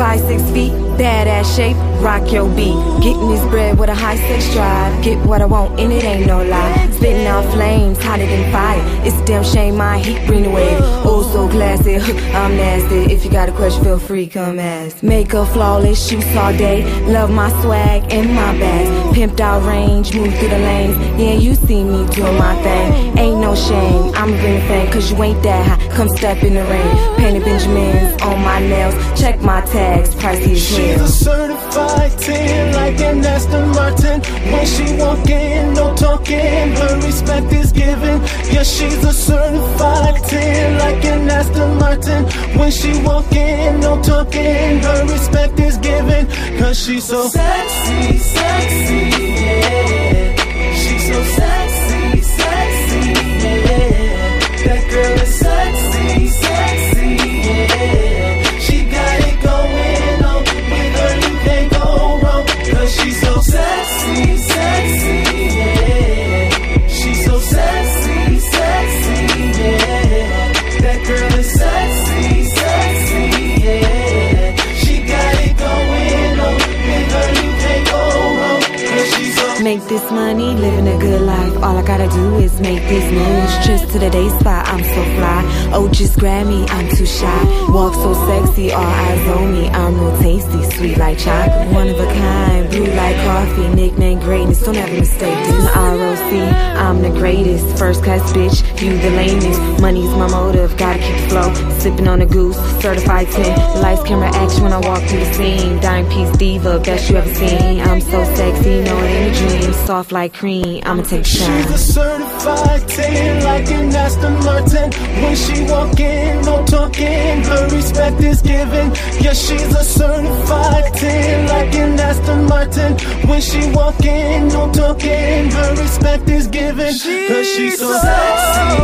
5'6", badass shape, rock your beat. Getting this bread with a high sex drive. Get what I want and it ain't no lie. Spitting out flames, hotter than fire. It's a damn shame my heat bring the wave. Oh so classy, I'm nasty. If you got a question, feel free, come ask. Makeup flawless, shoes all day. Love my swag and my bags. Pimped out range, move through the lanes. Yeah, you see me doing my thing. Ain't no shame, I'm a green fan. Cause you ain't that high, come step in the rain. Painted Benjamins on my nails. Check my tags, pricey as hell. She's a certified 10 like an Aston Martin. When she walk in, no talking, her respect is given. Yeah, she's a certified 10 like an Aston Martin. When she walk in, no talking, her respect is given. Cause she's so sexy, sexy, yeah. She's so sexy, sexy, yeah. That girl is sexy, sexy, yeah. She got it going on, with her you can't go wrong. Cause she's so sexy, sexy, yeah. She's so sexy, sexy, yeah. That girl is sexy, sexy, yeah. She got it going on, with her you can't go wrong. Cause she's so make this money, living a good life. All I gotta do is make this move. Trips to the day spot, I'm so fly. Oh, just grab me, I'm too shy. Walk so sexy, all eyes on me. I'm real tasty, sweet like chocolate. One of a kind, blue like coffee. Nickname greatness, don't ever mistake this. ROC, I'm the greatest. First class bitch, you the lamest. Money's my motive, gotta keep the flow. Sipping on a goose, certified 10. Lights, camera, action when I walk through the scene. Dime piece diva, best you ever seen. I'm so sexy, know it ain't a dream. Soft like cream, I'ma take a shine. She's a certified 10 like an Aston Martin. When she walk in, no talking, her respect is given. Yeah, she's a certified 10 like an Aston Martin. When she walk in, no talking, her respect is given. Cause she's so sexy.